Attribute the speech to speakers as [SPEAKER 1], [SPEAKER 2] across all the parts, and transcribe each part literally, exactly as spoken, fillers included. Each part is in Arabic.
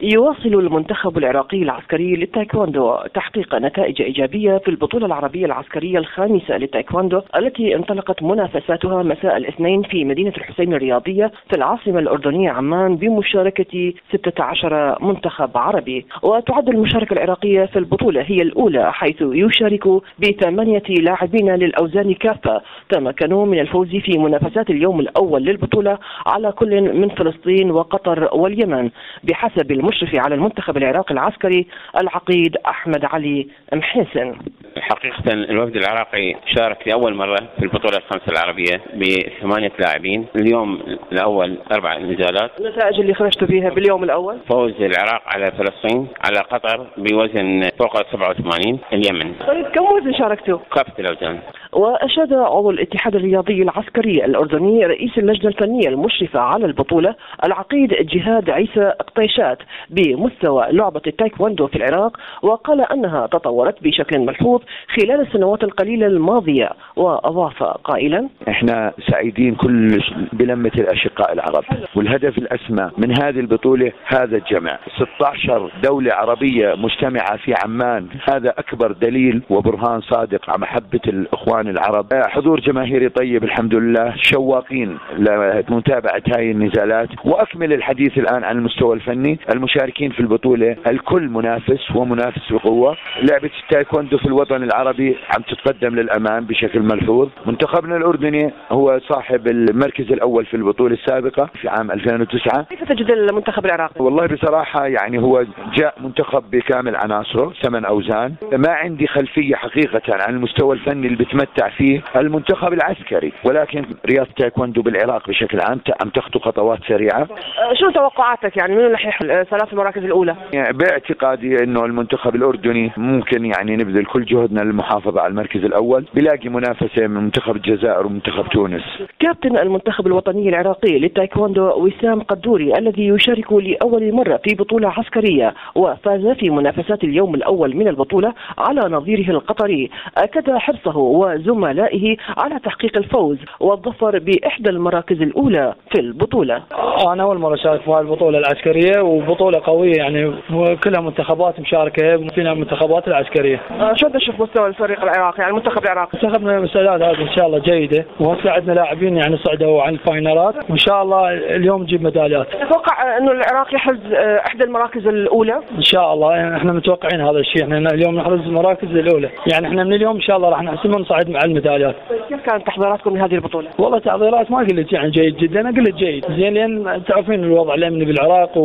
[SPEAKER 1] يواصل المنتخب العراقي العسكري للتايكوندو تحقيق نتائج إيجابية في البطولة العربية العسكرية الخامسة للتايكوندو التي انطلقت منافساتها مساء الاثنين في مدينة الحسين الرياضية في العاصمة الأردنية عمان بمشاركة ستة عشر منتخب عربي. وتعد المشاركة العراقية في البطولة هي الأولى، حيث يشارك بثمانية لاعبين للأوزان كافة تمكنوا من الفوز في منافسات اليوم الأول للبطولة على كل من فلسطين وقطر واليمن، بحسب المشرف على المنتخب العراقي العسكري العقيد أحمد علي محسن.
[SPEAKER 2] حقيقة الوفد العراقي شارك لأول مرة في البطولة الخمسة العربية بثمانية لاعبين. اليوم الأول أربع نزالات.
[SPEAKER 1] النتائج اللي خرجتوا فيها باليوم الأول:
[SPEAKER 2] فوز العراق على فلسطين، على قطر بوزن فوق سبعة وثمانين، اليمن.
[SPEAKER 1] طيب كم وزن شاركتوا؟
[SPEAKER 2] كافة الأوزان.
[SPEAKER 1] وأشاد عضو الاتحاد الرياضي العسكري الأردني رئيس اللجنة الفنية المشرفة على البطولة العقيد جهاد عيسى قطيشات بمستوى لعبة التايكوندو في العراق، وقال أنها تطورت بشكل ملحوظ خلال السنوات القليلة الماضية، وأضاف قائلا:
[SPEAKER 3] احنا سعيدين كل بلمة الأشقاء العرب، والهدف الأسمى من هذه البطولة هذا الجمع. ستة عشر دولة عربية مجتمعة في عمان، هذا أكبر دليل وبرهان صادق على محبة الإخوان العرب. حضور جماهيري طيب الحمد لله، شواقين لمتابعة هاي النزالات. وأكمل الحديث الآن عن المستوى الفني. المشاركين في البطولة الكل منافس ومنافس بقوة. لعبة التايكوندو في الوطن العربي عم تتقدم للأمام بشكل ملحوظ. منتخبنا الأردني هو صاحب المركز الأول في البطولة السابقة في عام ألفين وتسعة.
[SPEAKER 1] كيف تجد المنتخب العراقي؟
[SPEAKER 3] والله بصراحة يعني هو جاء منتخب بكامل عناصره، ثمان أوزان. ما عندي خلفية حقيقة عن المستوى الفني اللي بتمتع فيه المنتخب العسكري، ولكن رياضة التايكوندو بالعراق بشكل عام عم تخطو خطوات سريعة.
[SPEAKER 1] شو توقعاتك يعني من رح يحل ثلاث المراكز الأولى؟
[SPEAKER 3] يعني باعتقادي إنه المنتخب الأردني ممكن يعني نبذل كل جهدنا للمحافظة على المركز الأول، بلاقي منافسة من منتخب الجزائر ومنتخب تونس.
[SPEAKER 1] كابتن المنتخب الوطني العراقي للتايكوندو وسام قدوري الذي يشارك لأول مرة في بطولة عسكرية وفاز في منافسات اليوم الأول من البطولة على نظيره القطري، أكد حرصه وزملائه على تحقيق الفوز والظفر بإحدى المراكز الأولى في البطولة.
[SPEAKER 4] أنا أول مرة أشارك في البطولة العسكرية، وبطولة قوية يعني كلها منتخبات مشاركة فينا المنتخبات العسكرية.
[SPEAKER 1] شو تشوف مستوى الفريق العراقي يعني المنتخب العراقي؟
[SPEAKER 4] منتخبنا المستعدات هذه إن شاء الله جيدة، وهسه عندنا لاعبين يعني صعدوا عن الفاينالات، وإن شاء الله اليوم نجيب ميداليات.
[SPEAKER 1] تتوقع إنه العراق يحرز إحدى المراكز الأولى؟
[SPEAKER 4] إن شاء الله يعني إحنا متوقعين هذا الشيء، إحنا اليوم نحرز المراكز الأولى، يعني إحنا من اليوم إن شاء الله راح نحسم ونصعد مع الميداليات.
[SPEAKER 1] كيف كانت تحضيراتكم لهذه البطولة؟
[SPEAKER 4] والله تحضيرات ما قلت يعني جيد جدا، أنا قلت جيد زين، لأن تعرفين الوضع الأمني بالعراق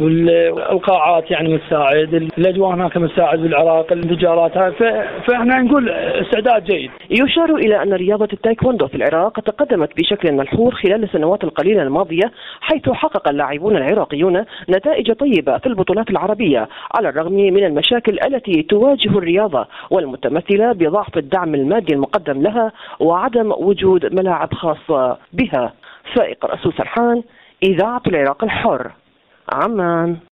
[SPEAKER 4] والقاعات يعني متساعد، الأجواء هناك متساعد بالعراق، الانفجارات هاي، فإحنا نقول استعداد جيد.
[SPEAKER 1] يشار إلى أن رياضة التايكوندو في العراق تقدمت بشكل ملحوظ خلال السنوات القليلة الماضية، حيث حقق اللاعبون العراقيون نتائج طيبة في البطولات العربية على الرغم من المشاكل التي تواجه الرياضة والمتمثلة بضعف الدعم المادي المقدم لها وعدم وجود ملاعب خاصة بها. فائق رأسو سرحان، إذاعة العراق الحر، عمان.